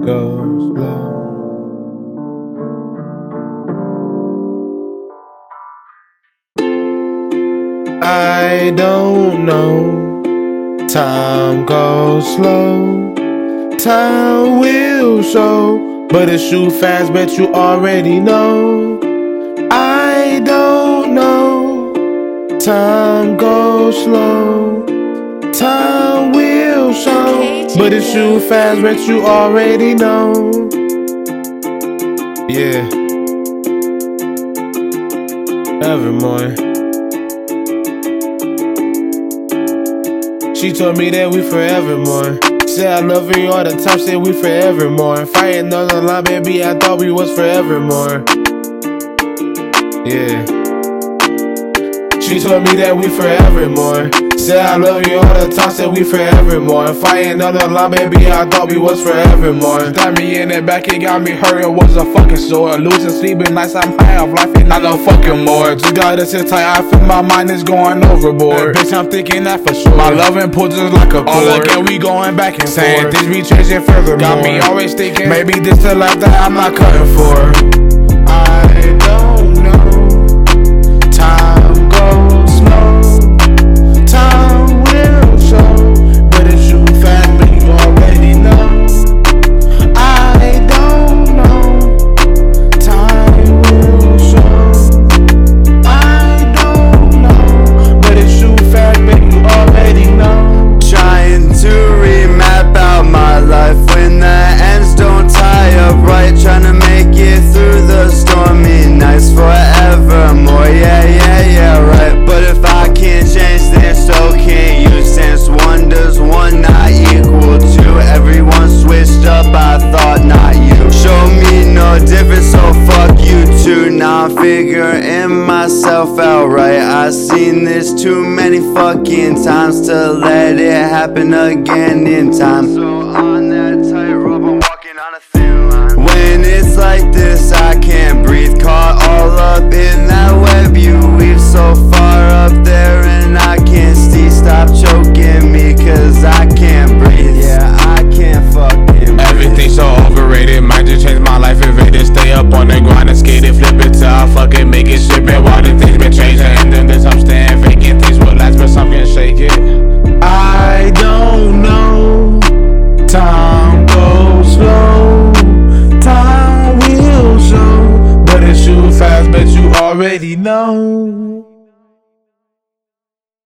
goes slow. I don't know, time goes slow, time will show, but it shoot fast, bet you already know. I don't know, time goes slow, time will show, but it shoot fast, bet you already know. Yeah, Evermore. She told me that we forevermore. Said I love her all the time, said we forevermore. Fighting on the line, baby, I thought we was forevermore. Yeah. She told me that we forevermore. Said I love you all the time, said we forevermore. Fighting on the line, baby, I thought we was forevermore. Stabbed me in the back, it got me hurt, it was a fucking sore. Losing sleeping nights, I'm high off life, and not no fucking more. Just gotta sit tight, I feel my mind is going overboard. Bitch, I'm thinking that for sure. My loving pulls just like a cord. All again, we going back and saying things be changing furthermore. Got me always thinking, maybe this the life that I'm not cutting for. I don't know, time goes slow, time will show, but it shoot fast, but you already know. I don't know, time will show. I don't know, but it shoot fast, but you already know. Trying to remap out my life when the ends don't tie up right. Trying to make it through the stormy nights forevermore. Yeah, right. But if I can't change, then so can you. Since one does one not equal to everyone switched up, I thought not you. Show me no difference, so fuck you too. Now I'm figuring myself out right. I've seen this too many fucking times to let it happen again in time. So on that tightrope, I'm walking on a thin line. When it's like this, I can't breathe. Caught all up in that web you weave, so far up there and I can't see. Stop choking me, cause I can't breathe. Yeah, I can't fucking breathe. Everything's so overrated, might just change my life if it did. Stay up on the grind and skate it, flip it till I fucking make it shit. Man, while the things been changing, and then this I'm staying vacant. Things will last, but some can shake it. I don't know, time goes slow, time will show, but it shoot fast, bet you already know.